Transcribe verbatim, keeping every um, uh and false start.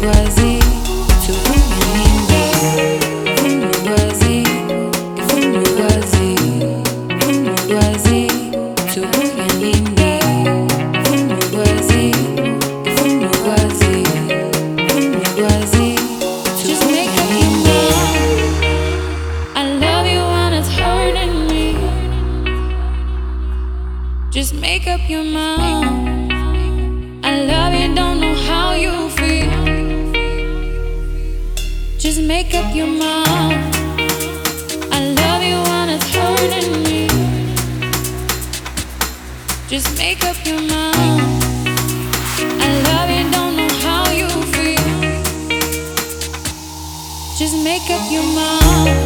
quasi, tu niente. Fummo quasi, fummo quasi, fummo quasi, tu niente. Fummo quasi, fummo quasi, fummo quasi. Just make up your mind. I love you when it's hurting me. Just make up your mind. I love you, don't know how you feel. Just make up your mind. I love you when it's hurting me. Just make up your mind. I love you, don't know how you feel. Just make up your mind.